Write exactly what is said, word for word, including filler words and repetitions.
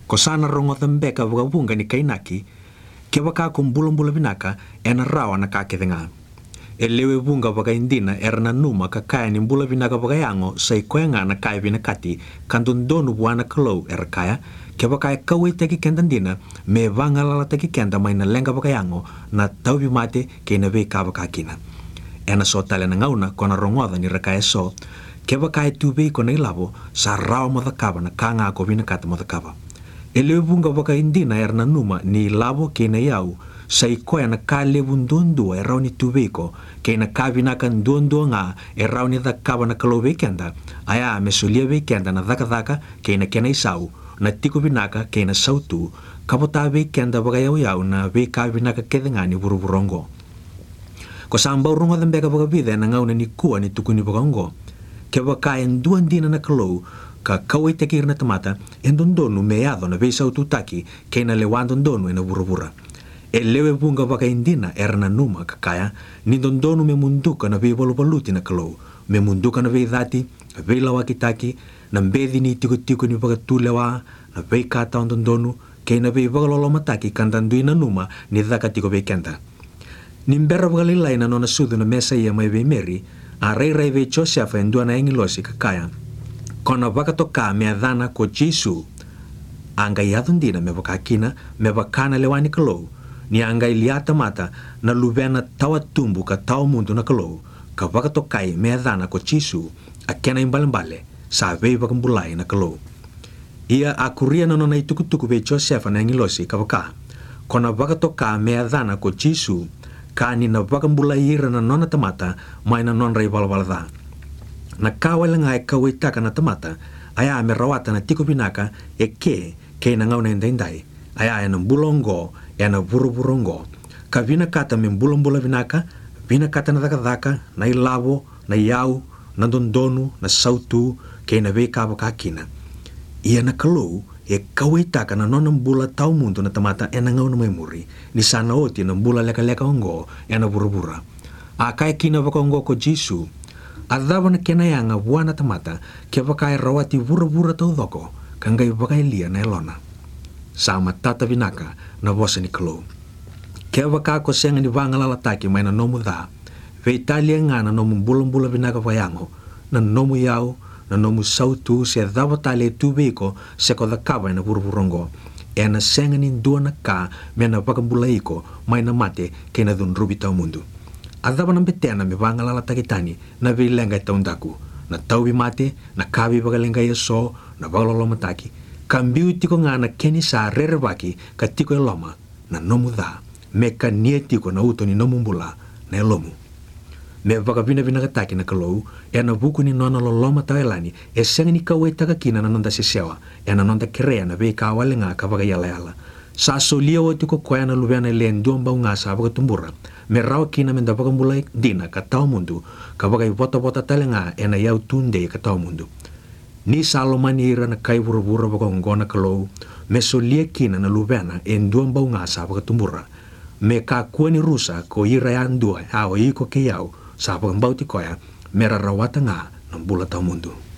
Ko sana rongo thambeka vugavunga ni kainaki, ke waka kumbula-mbula vinaka e na rawa na kakedenga. E lewe vunga vaga indina era na numa ka kaya ni mbula vinaka vaga yango sa ikoenga na kaya vinakati kandundonu buana kalau era kaya, ke waka e kawe teki kendandina me vanga lala teki kenda mai na lenga vaga yango na tau vimate ke na vei ka vaka kina. E na so tale na ngauna kona rongoda ni raka e so, ke waka e tubei kona ilavo sa rawa madakava na kanga ako vinakata madakava. E lewe vunga vaga indina era na numa ni ilavo ke na iau sa ikoea na ka levun duandua e rau ni tuveiko ke na ka vinakan duandua nga e rau ni dhakava na kalau veikenda aya me solia veikenda na dhaka-dhaka ke na kena isau na tiko vinaka ke na sautu kapota veikenda vaga yau yau na veika vinaka kedengani vuruvurongo. Ko sambau rongo dhambeka vaga vida na ngauna ni kua ni tukuni vaga ongo ke vaka en duandina na kalau ka kawai tekir na tamata en dondonu meado na veisau tutaki ke na lewan dondonu e na vuruvura. E lewe bunga vaka indina era na numa kakaya ni dondonu me munduka na vei valuvaluti na kalau me munduka na vei dhati na vei lawakitaki na mbedhi ni tiko-tiko ni vaka tulewa na vei kata on dondonu ke na vei vaka lolomataki kandandui na numa ni dhaka tiko vei kenda. Ni mbera vaka lilai na nona sudu na mesa ia mai vei meri a rei rei vei Josefa endua na engilosi kakaya kona vaka toka me adhana ko Jisu anga iadundina me vaka kina me vakana lewani kalau ni angai liata mata na luvena tawa tumbu ka tau mundu na kalau ka vaka tokai me adhana ko Jisu a kena imbale-mbale sa vei vaka mbulai na kalau. Ia akuria na nona ituku-tuku vei Josefa na engilosi ka vaka kona vaka toka me adhana ko Jisu ka ni na vaka mbulai ira na nona tamata mai na nona rai valvalada. Na kawala nga e kawitaka na tamata aya me rawata na tiko binaka e ke ke na ngau na indai aya e na mbulongo e na vuruvurongo ka vina kata me mbula-mbula vinaka vina kata na dhaka-dhaka na ilavo na iau na dondonu na sautu ke na vei kava kakina. Ia na kalau e kawitaka na nona mbula tau mundu na tamata e na ngau na maimuri ni sana oti na mbula leka-leka ongo e na vuruvura. A kai kina vaka ongo ko Jisu adhava na kena yanga buana tamata ke vaka e rawati vura-vura tau dhoko kangai vaka ilia na elona. Sama tata vinaka na vosa ni kalau. Ke vaka ko senga ni vanga lalataki mai na nomu dha. Ve italia nga na nomu mbula-mbula vinaka vayango na nomu yau na nomu sautu se dhava tali tu veiko se ko dhakava na vuruvurongo. E na senga ni ndua na ka me na vaka mbula iko mai na mate ke na dhun rubi tau mundu. Adhava na betena me vanga lalataki tani na vei lenga e taundaku na tau vi mate na kavi vaka lenga e so na vaka lolomataki kambiu tiko nga na keni sa rerevaki ka tiko e loma na nomu dha me ka nie tiko na uto ni nomu mbula na e lomu. Me vaka vina vina kataki na kalau e na vuku ni nona loloma tau elani e senga ni kawe taka kina na nonda sisewa e na nonda kerea na vei ka awale nga ka vaka yala-yala. Sa solia o tiko koea na luveana e leen duambau nga sa vaka tumbura me rawa kina me da vaka mbulai dina ka tau mundu ka vaka i vota-vota tale nga e na iau tunde ka tau mundu. Ni salomani ira na kai vura-vura vaka ngona kalau me solia kina na luveana e duambau nga sa vaka tumbura me ka kua ni rusa ko ira ya ndua a o iko ke iau sa vaka mbau tikoya me rarawata nga na mbula tau mundu.